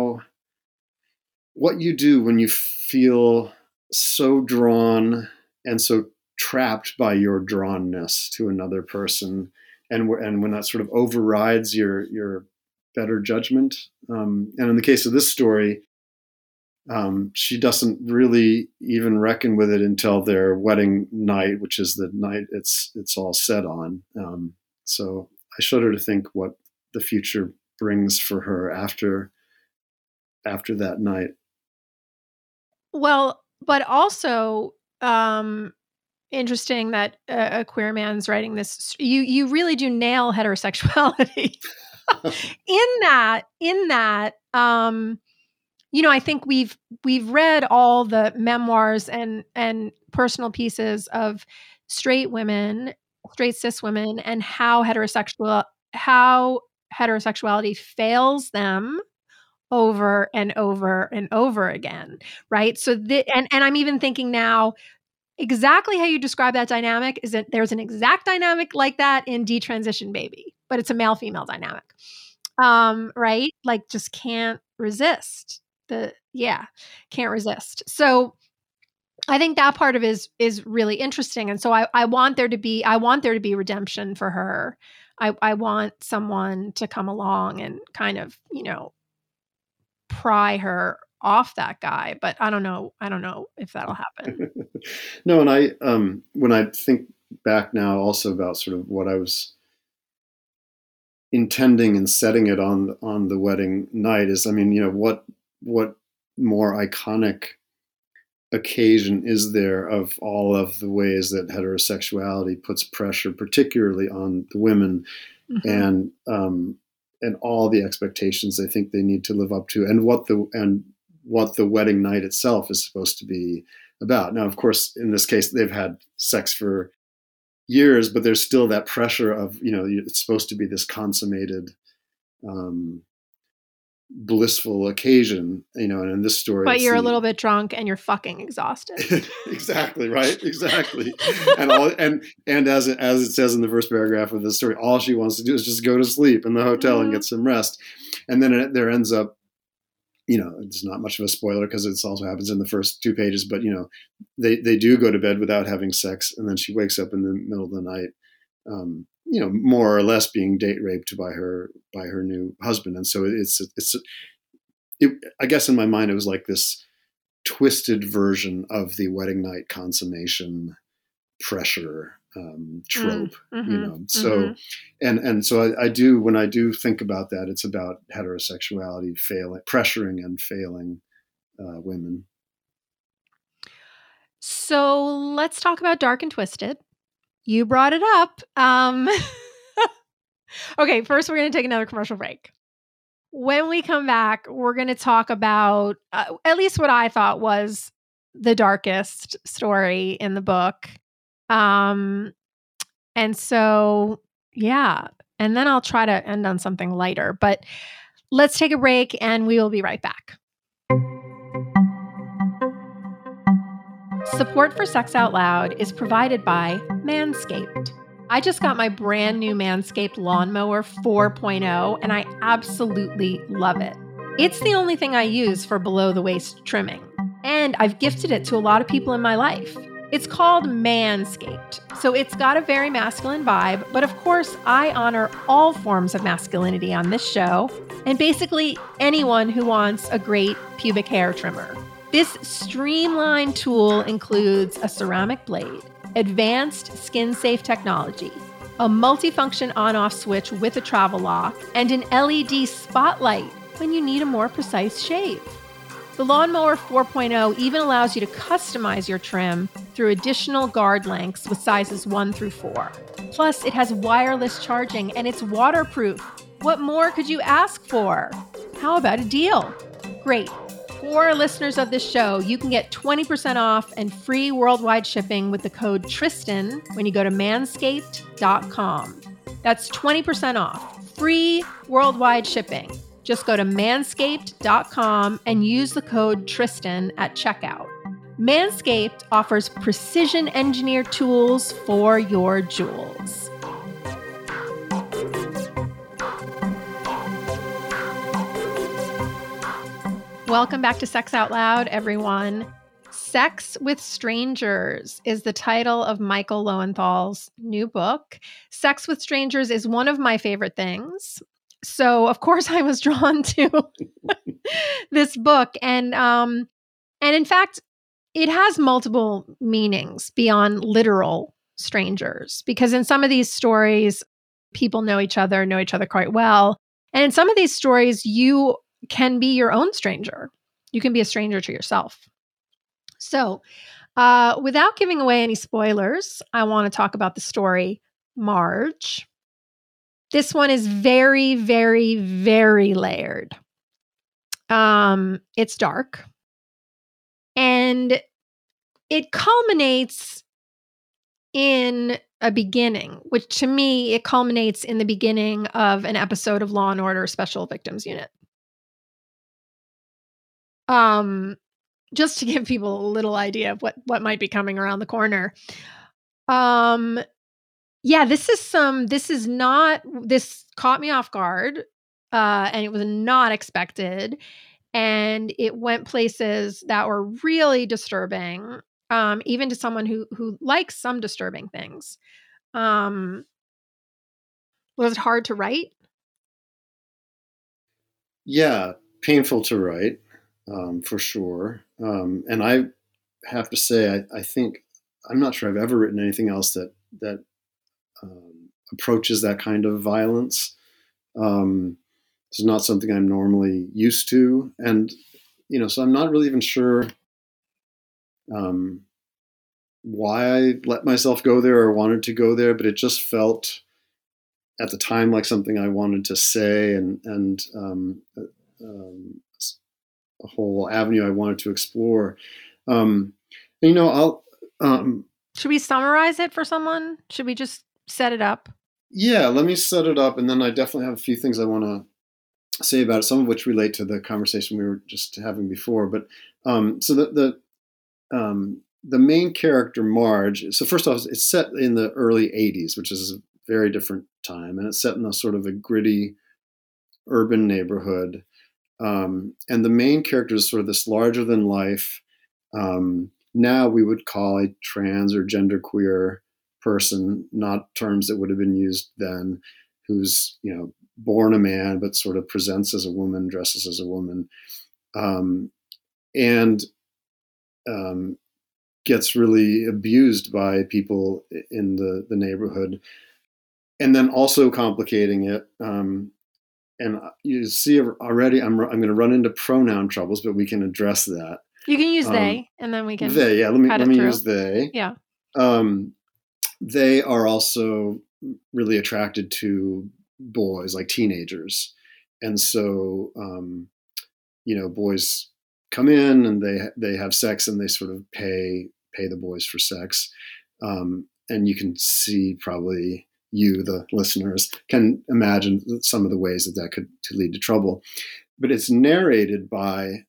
what you do when you feel so drawn and so trapped by your drawnness to another person, and when that sort of overrides your better judgment. And in the case of this story, she doesn't really even reckon with it until their wedding night, which is the night it's all set on. So I shudder to think what the future brings for her after that night. Well, but also interesting that a queer man's writing this. You really do nail heterosexuality in that. I think we've read all the memoirs and personal pieces of straight cis women, and how heterosexuality fails them over and over and over again, right? So and I'm even thinking now, exactly how you describe that dynamic is that there's an exact dynamic like that in Detransition Baby, but it's a male-female dynamic, right? Like, just can't resist can't resist. So I think that part of it is really interesting, and so I want there to be redemption for her. I want someone to come along and kind of pry her off that guy, but I don't know if that'll happen. No, and I when I think back now also about sort of what I was intending and setting it on the wedding night is, what more iconic occasion is there of all of the ways that heterosexuality puts pressure, particularly on the women, and all the expectations they think they need to live up to, and what the wedding night itself is supposed to be about. Now, of course, in this case, they've had sex for years, but there's still that pressure of, it's supposed to be this consummated, blissful occasion, and in this story, but you're a little bit drunk and you're fucking exhausted. Exactly, right? Exactly. and as it says in the first paragraph of the story, all she wants to do is just go to sleep in the hotel and get some rest. And then there ends up it's not much of a spoiler because it also happens in the first 2 pages, but, they do go to bed without having sex. And then she wakes up in the middle of the night, more or less being date raped by her new husband. And so I guess in my mind, it was like this twisted version of the wedding night consummation pressure trope, So, and so I do, when I do think about that, it's about heterosexuality pressuring and failing women. So let's talk about Dark and Twisted. You brought it up. Okay, first we're going to take another commercial break. When we come back, we're going to talk about at least what I thought was the darkest story in the book. And so, yeah. And then I'll try to end on something lighter. But let's take a break and we will be right back. Support for Sex Out Loud is provided by Manscaped. I just got my brand new Manscaped Lawnmower 4.0 and I absolutely love it. It's the only thing I use for below the waist trimming, and I've gifted it to a lot of people in my life. It's called Manscaped, so it's got a very masculine vibe, but of course I honor all forms of masculinity on this show, and basically anyone who wants a great pubic hair trimmer. This streamlined tool includes a ceramic blade, advanced skin-safe technology, a multifunction on-off switch with a travel lock, and an LED spotlight when you need a more precise shave. The Lawnmower 4.0 even allows you to customize your trim through additional guard lengths with sizes 1 through 4. Plus, it has wireless charging and it's waterproof. What more could you ask for? How about a deal? Great. For listeners of this show, you can get 20% off and free worldwide shipping with the code Tristan when you go to manscaped.com. That's 20% off, free worldwide shipping. Just go to manscaped.com and use the code Tristan at checkout. Manscaped offers precision engineered tools for your jewels. Welcome back to Sex Out Loud, everyone. Sex with Strangers is the title of Michael Lowenthal's new book. Sex with Strangers is one of my favorite things. So, of course, I was drawn to this book. And in fact, it has multiple meanings beyond literal strangers, because in some of these stories, people know each other quite well. And in some of these stories, you can be your own stranger. You can be a stranger to yourself. So, without giving away any spoilers, I want to talk about the story Marge. This one is very, very, very layered. It's dark. And it culminates in a beginning, which to me, it culminates in the beginning of an episode of Law & Order Special Victims Unit. Just to give people a little idea of what might be coming around the corner. Yeah, this caught me off guard, and it was not expected. And it went places that were really disturbing, even to someone who likes some disturbing things. Was it hard to write? Yeah, painful to write, for sure. And I have to say, I think, I'm not sure I've ever written anything else that approaches that kind of violence. It's not something I'm normally used to. And, so I'm not really even sure why I let myself go there or wanted to go there, but it just felt at the time like something I wanted to say and a whole avenue I wanted to explore. Should we summarize it for someone? Should we just set it up? Yeah, let me set it up, and then I definitely have a few things I want to say about it, some of which relate to the conversation we were just having before. But so the main character, Marge, so first off, it's set in the early 80s, which is a very different time, and it's set in a sort of a gritty urban neighborhood. And the main character is sort of this larger than life, now we would call a trans or genderqueer person, not terms that would have been used then, who's, born a man, but sort of presents as a woman, dresses as a woman, and gets really abused by people in the neighborhood. And then also complicating it, and you see already, I'm going to run into pronoun troubles, but we can address that. You can use they, and then we can. They, yeah. Let me use they. Yeah. They are also really attracted to boys, like teenagers, and so boys come in and they have sex, and they sort of pay the boys for sex, and you can see probably. You, the listeners, can imagine some of the ways that could lead to trouble, but it's narrated by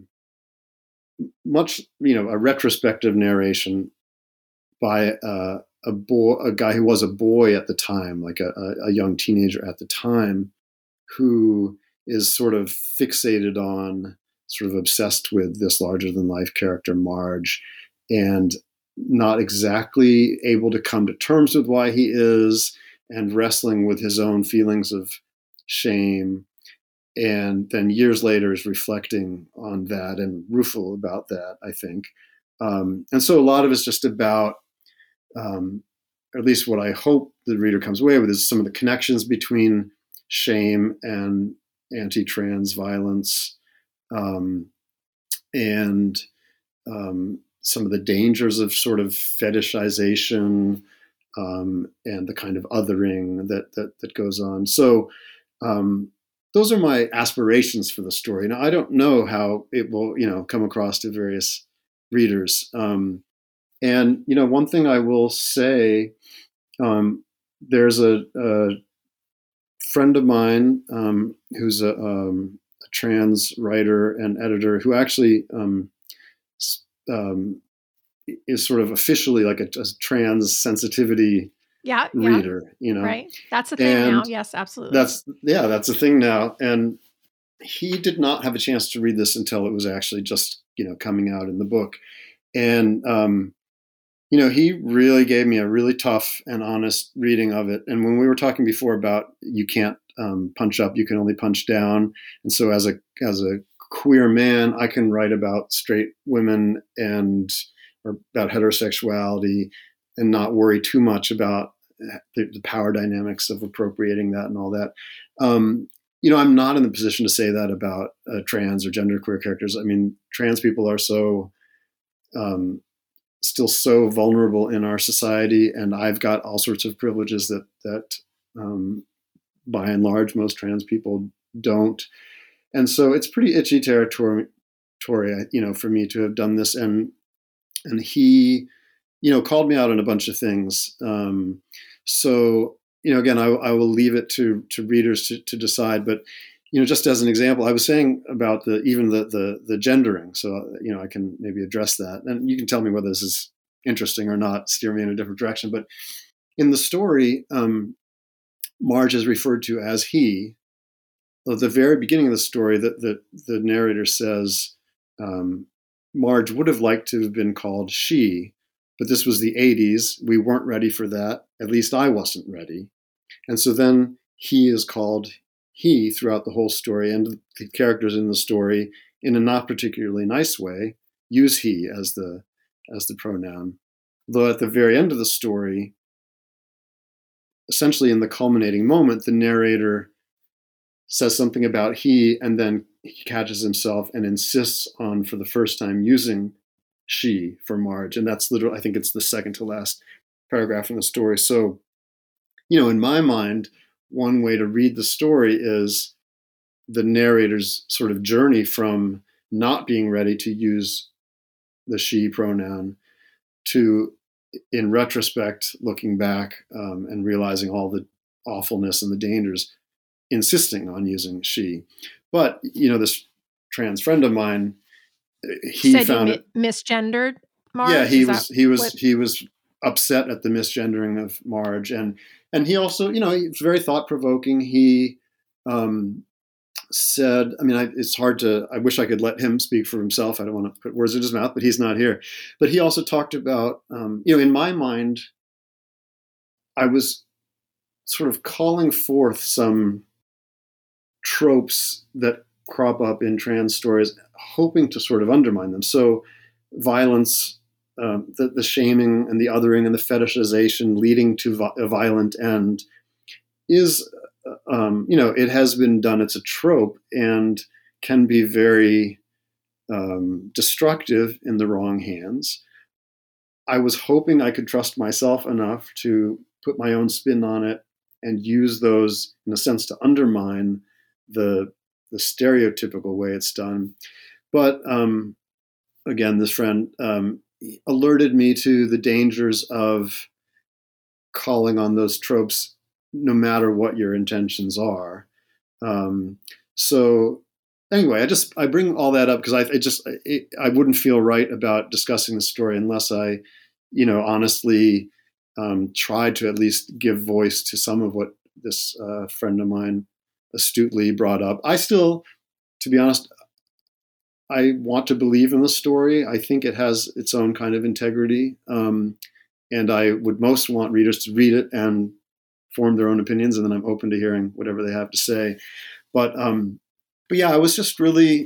much, a retrospective narration by a guy who was a boy at the time, like a young teenager at the time, who is sort of fixated on, sort of obsessed with this larger than life character, Marge, and not exactly able to come to terms with why he is, and wrestling with his own feelings of shame. And then years later is reflecting on that and rueful about that, I think. And so a lot of it's just about, at least what I hope the reader comes away with, is some of the connections between shame and anti-trans violence, and some of the dangers of sort of fetishization, and the kind of othering that goes on. So those are my aspirations for the story. Now, I don't know how it will, come across to various readers. And, one thing I will say, there's a friend of mine who's a trans writer and editor who actually is sort of officially like a trans sensitivity reader, Right. That's a thing now. Yes, absolutely. That's a thing now. And he did not have a chance to read this until it was actually just, coming out in the book. And, he really gave me a really tough and honest reading of it. And when we were talking before about you can't punch up, you can only punch down. And so as a queer man, I can write about straight women or about heterosexuality and not worry too much about the power dynamics of appropriating that and all that. I'm not in the position to say that about trans or genderqueer characters. I mean, trans people are so still so vulnerable in our society, and I've got all sorts of privileges that by and large most trans people don't. And so it's pretty itchy territory, for me to have done this. And he, called me out on a bunch of things. So, again, I will leave it to readers to decide. But, just as an example, I was saying about the gendering. So, I can maybe address that. And you can tell me whether this is interesting or not, steer me in a different direction. But in the story, Marge is referred to as he. At the very beginning of the story, the narrator says, Marge would have liked to have been called she, but this was the 80s. We weren't ready for that. At least I wasn't ready. And so then he is called he throughout the whole story, and the characters in the story, in a not particularly nice way, use he as the pronoun. Though at the very end of the story, essentially in the culminating moment, the narrator says something about he, and then he catches himself and insists on, for the first time, using she for Marge. And that's literally, I think it's the second to last paragraph in the story. So, in my mind, one way to read the story is the narrator's sort of journey from not being ready to use the she pronoun to, in retrospect, looking back and realizing all the awfulness and the dangers, insisting on using she. But, this trans friend of mine, he said found you it misgendered Marge? Yeah, he was upset at the misgendering of Marge, and he also, it's very thought provoking. He said, I mean, it's hard to, I wish I could let him speak for himself. I don't want to put words in his mouth, but he's not here. But he also talked about, in my mind, I was sort of calling forth some tropes that crop up in trans stories, hoping to sort of undermine them. So violence, the shaming and the othering and the fetishization leading to a violent end is, it has been done. It's a trope and can be very destructive in the wrong hands. I was hoping I could trust myself enough to put my own spin on it and use those, in a sense, to undermine the stereotypical way it's done. But again, this friend alerted me to the dangers of calling on those tropes no matter what your intentions are. So anyway, I bring all that up because I wouldn't feel right about discussing the story unless I, honestly tried to at least give voice to some of what this friend of mine astutely brought up. I still, to be honest, I want to believe in the story. I think it has its own kind of integrity. And I would most want readers to read it and form their own opinions. And then I'm open to hearing whatever they have to say. But yeah, I was just really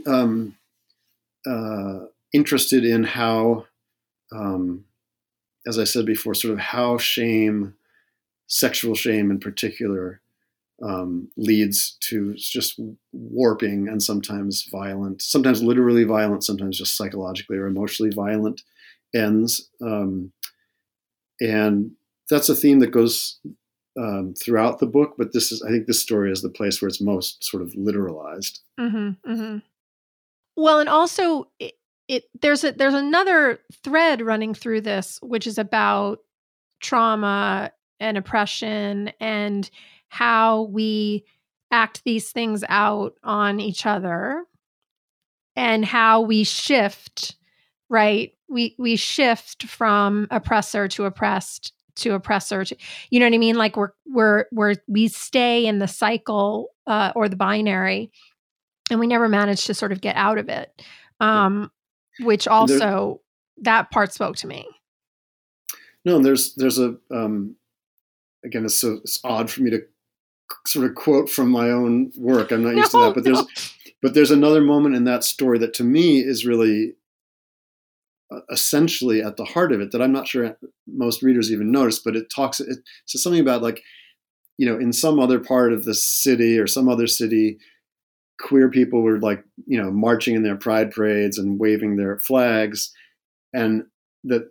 interested in how, as I said before, sort of how sexual shame in particular, leads to just warping and sometimes violent, sometimes literally violent, sometimes just psychologically or emotionally violent ends. And that's a theme that goes throughout the book, but I think this story is the place where it's most sort of literalized. Mm-hmm, mm-hmm. Well, and also there's another thread running through this, which is about trauma and oppression and how we act these things out on each other and how we shift, right? We shift from oppressor to oppressed to oppressor to, you know what I mean? Like we stay in the cycle or the binary and we never manage to sort of get out of it. Which also that part spoke to me. No, there's a, again, it's odd for me to sort of quote from my own work. I'm not used to that, but there's another moment in that story that to me is really essentially at the heart of it that I'm not sure most readers even notice, but it says something about like, in some other part of the city or some other city, queer people were like, marching in their pride parades and waving their flags, and that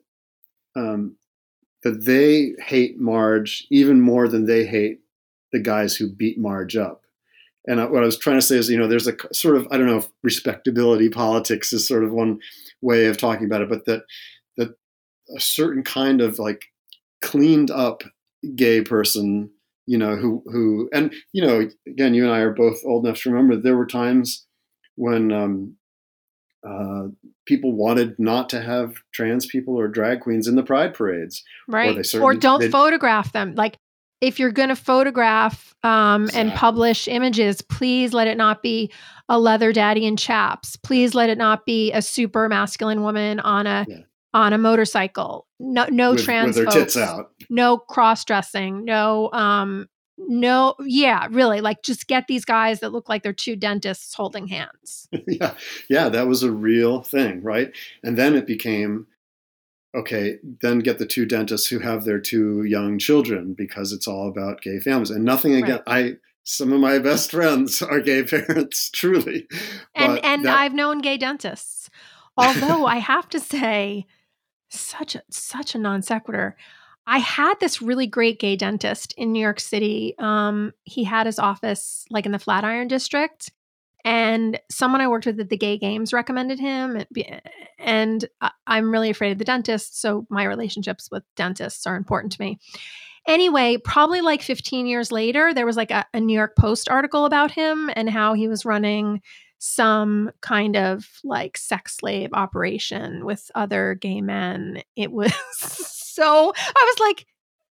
they hate Marge even more than they hate the guys who beat Marge up. And what I was trying to say is, there's a sort of, I don't know if respectability politics is sort of one way of talking about it, but that a certain kind of like cleaned up gay person, who, and, again, you and I are both old enough to remember there were times when people wanted not to have trans people or drag queens in the pride parades. Right. Or don't photograph them. Like, if you're going to photograph and publish images, please let it not be a leather daddy in chaps. Please let it not be a super masculine woman on a motorcycle. No trans with their folks. tits out. No cross-dressing. No, yeah, really. Like, just get these guys that look like they're two dentists holding hands. Yeah, that was a real thing, right? And then it became, okay, then get the two dentists who have their two young children because it's all about gay families. And nothing again. Right. Some of my best friends are gay parents, truly. And I've known gay dentists. Although I have to say, such a non sequitur. I had this really great gay dentist in New York City. He had his office like in the Flatiron District. And someone I worked with at the Gay Games recommended him. And I'm really afraid of the dentist. So my relationships with dentists are important to me. Anyway, probably like 15 years later, there was like a New York Post article about him and how he was running some kind of like sex slave operation with other gay men. It was so, I was like,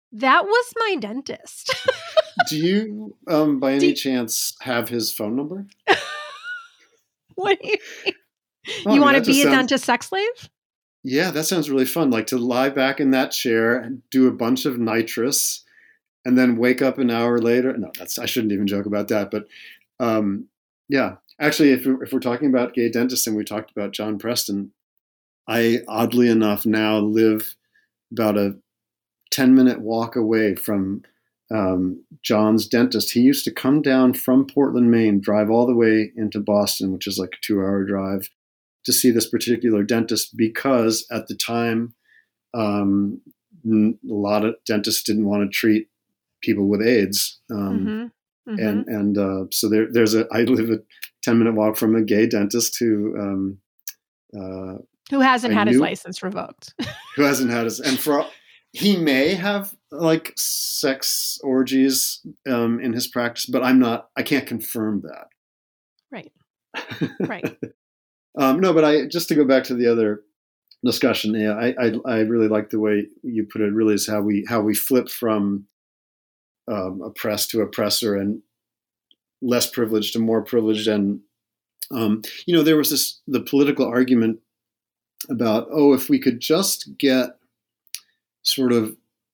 That was my dentist. Do you, by any chance, have his phone number? What do you mean? Well, You want to be a dentist sex slave? Yeah, that sounds really fun. Like to lie back in that chair and do a bunch of nitrous and then wake up an hour later. No, I shouldn't even joke about that. But yeah, actually, if we're talking about gay dentists and we talked about John Preston, I oddly enough now live about a 10-minute walk away from John's dentist. He used to come down from Portland, Maine, drive all the way into Boston, which is like a 2-hour drive, to see this particular dentist because at the time, a lot of dentists didn't want to treat people with AIDS. And so I live a 10-minute walk from a gay dentist who hasn't had his license revoked. Who hasn't had his, and he may have like sex orgies in his practice, but I can't confirm that. Right. Right. No, but just to go back to the other discussion, yeah, I really like the way you put it. Really, is how we flip from oppressed to oppressor and less privileged to more privileged. And there was the political argument about, if we could just get sort of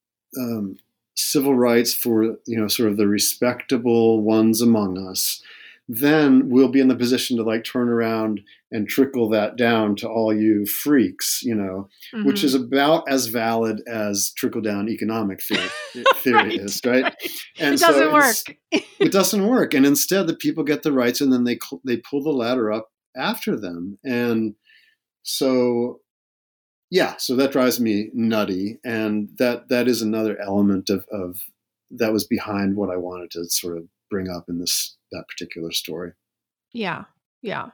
civil rights for sort of the respectable ones among us, then we'll be in the position to like turn around and trickle that down to all you freaks, which is about as valid as trickle down economic theory is, right? And it doesn't work. It doesn't work. And instead the people get the rights and then they pull the ladder up after them. And so, yeah, so that drives me nutty. And that is another element of that was behind what I wanted to sort of bring up in that particular story. Yeah. Yeah.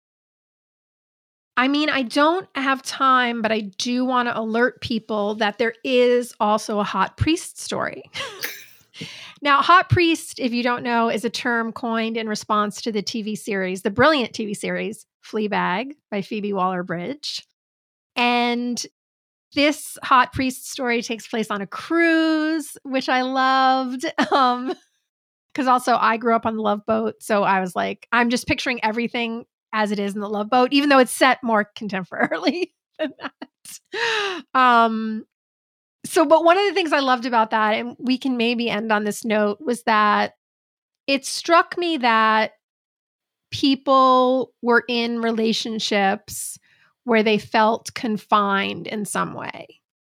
I mean, I don't have time, but I do want to alert people that there is also a hot priest story. Now, hot priest, if you don't know, is a term coined in response to the brilliant TV series, Fleabag by Phoebe Waller-Bridge. And this hot priest story takes place on a cruise, which I loved. Because also I grew up on the Love Boat. So I was like, I'm just picturing everything as it is in the Love Boat, even though it's set more contemporarily than that. But one of the things I loved about that, and we can maybe end on this note, was that it struck me that people were in relationships where they felt confined in some way.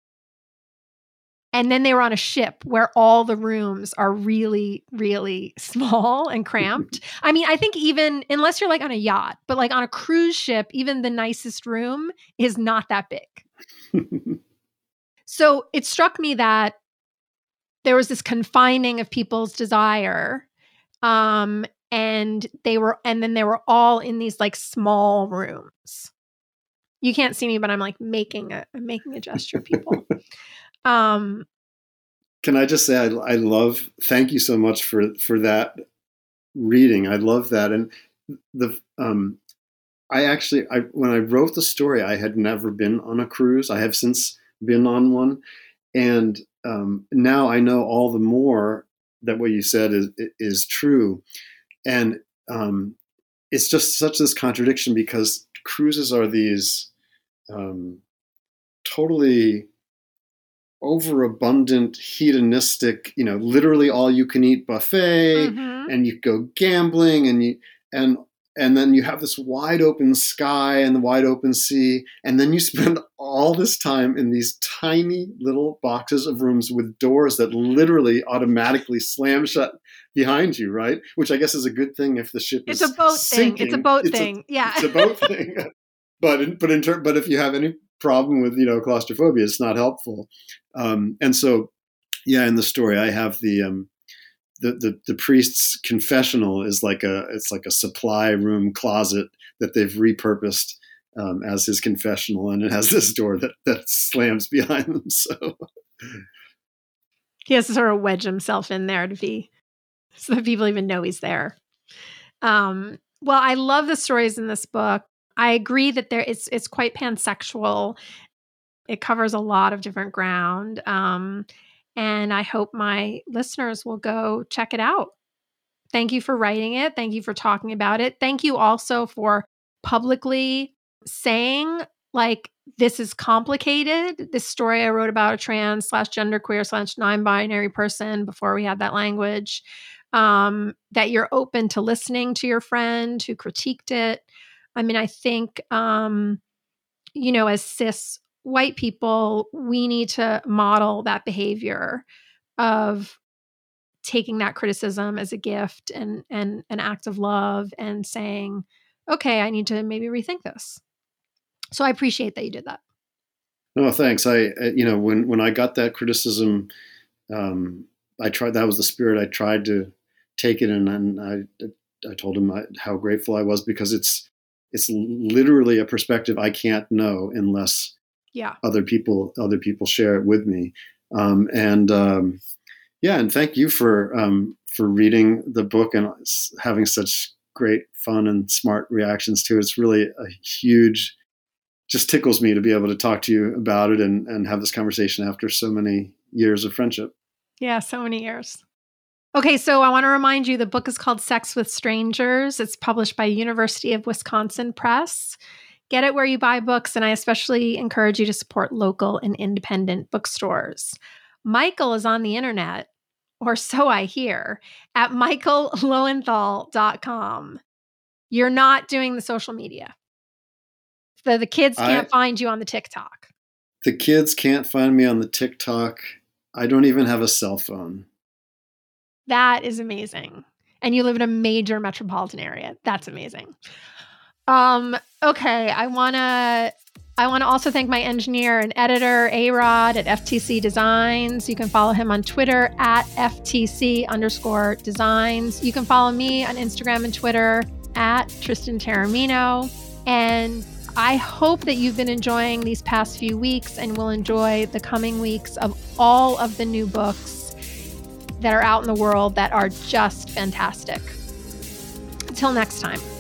And then they were on a ship where all the rooms are really, really small and cramped. I mean, I think even, unless you're like on a yacht, but like on a cruise ship, even the nicest room is not that then So it struck me that there was this confining of people's desire. And then they were all in these like small rooms. You can't see me, but I'm like making a gesture, people. Can I just say I love, thank you so much for that reading. I love that. And when I wrote the story, I had never been on a cruise. I have since been on one. And now I know all the more that what you said is true. And it's just such this contradiction because cruises are these totally overabundant, hedonistic, literally all you can eat buffet, and you go gambling, and then you have this wide open sky and the wide open sea, and then you spend all this time in these tiny little boxes of rooms with doors that literally automatically slam shut behind you, right? Which I guess is a good thing if the ship is a boat sinking. thing. It's a boat thing. Yeah, it's a boat thing. But if you have any problem with claustrophobia, it's not helpful. And so, yeah, in the story, I have the priest's confessional is like a supply room closet that they've repurposed as his confessional, and it has this door that slams behind them. So he has to sort of wedge himself in there so that people even know he's there. Well, I love the stories in this book. I agree that it's quite pansexual. It covers a lot of different ground. And I hope my listeners will go check it out. Thank you for writing it. Thank you for talking about it. Thank you also for publicly saying, like, this is complicated. This story I wrote about a trans/genderqueer/non-binary person before we had that language, that you're open to listening to your friend who critiqued it. I mean, I think, as cis white people, we need to model that behavior of taking that criticism as a gift and an act of love and saying, okay, I need to maybe rethink this. So I appreciate that you did that. No, thanks. When I got that criticism, I tried, that was the spirit. I tried to take it, and I told him how grateful I was, because it's literally a perspective I can't know unless other people share it with me. And thank you for reading the book and having such great fun and smart reactions to it. It's really a huge, just tickles me to be able to talk to you about it and have this conversation after so many years of friendship. Yeah, so many years. Okay, so I want to remind you, the book is called Sex with Strangers. It's published by University of Wisconsin Press. Get it where you buy books, and I especially encourage you to support local and independent bookstores. Michael is on the internet, or so I hear, at michaellowenthal.com. You're not doing the social media. The kids can't find you on the TikTok. The kids can't find me on the TikTok. I don't even have a cell phone. That is amazing. And you live in a major metropolitan area. That's amazing. Okay, I want to also thank my engineer and editor, A-Rod at FTC Designs. You can follow him on Twitter at FTC_designs. You can follow me on Instagram and Twitter at Tristan Taormino. And I hope that you've been enjoying these past few weeks and will enjoy the coming weeks of all of the new books that are out in the world that are just fantastic. Until next time.